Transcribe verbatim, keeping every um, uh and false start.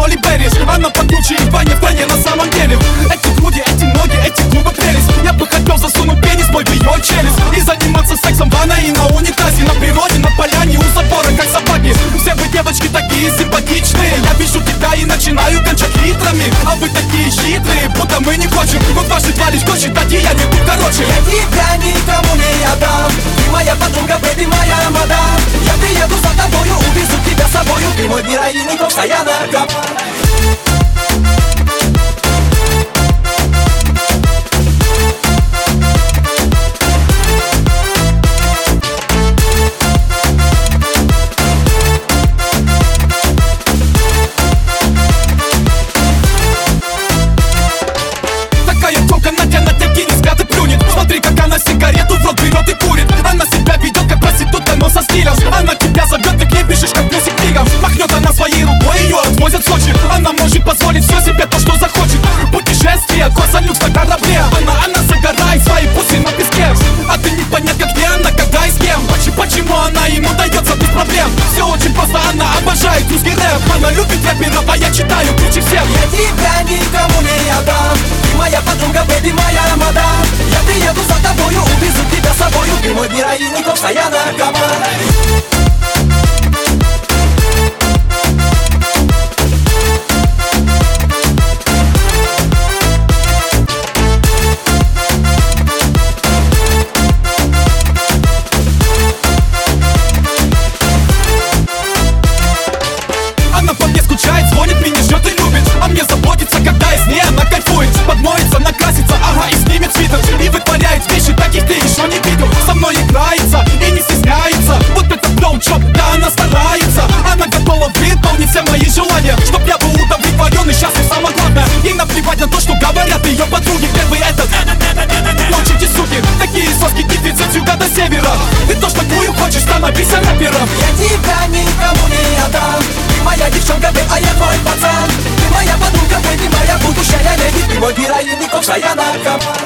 Холли Беррис. Она покруче и в бане, в бане на самом деле. Эти груди, эти ноги, эти губы прелесть. Я бы хотел засунуть пенис мой в ее челюсть и заниматься сексом в ванной и на унитазе, на природе, на поляне, у забора, как собаки. Все вы, девочки, такие симпатичные. Я вижу тебя и начинаю кончать литрами. А вы такие хитрые, будто мы не хотим. Но дважды два лишь хочет, а я не тут короче. Я тебя никому не отдам. Ты моя подруга, бэби, моя мадам. Я приеду за тобою, увезу тебя с собою. Ты мой мир, и не постоянно кап. Смотри, как она сигарету в рот берет и курит. Она себя ведет как проститутка, но со стилем. Она тебя зовет, ты к ней бежишь, как песик мигом. Махнет она своей рукой, ее отвозят в Сочи. Она может позволить все себе то, что захочет. Путешествие, косолюкс на корабле. Она, она загорает свои пуси на песке. А ты не понять, как где она, когда и с кем. Почему, почему она ему дается без проблем. Все очень просто, она обожает русский рэп. Она любит рэперов, а я читаю круче всех. Я тебя никому не отдам. Ты моя подруга, бэби, моя мадам. Я приеду за тобою, увезу тебя с собою. Ты мой мир, и не постоянно команда. Она по мне скучает, звонит, меня ждет и любит. А мне заботится, когда я с ней, она кайфует. Подмоется, накрасится, ага, и снимет свитер. И вытворяет вещи, таких ты еще не видел. Со мной играется и не стесняется. Вот это блоучоп, да она старается. Она готова выполнить все мои желания. Чтоб я был удовлетворен и счастлив, самое главное. Ей наплевать на то, что говорят ее подруги. Первый этот, научите, суки. Такие соски кипятся сюда до севера. Ты тоже такую хочешь, становись рэпером. Я тебя никому не отдам. Ты моя девчонка, ты, а я твой пацан. Ты моя подруга, ты моя будущая леди. Ты мой героин, и постоянно команда.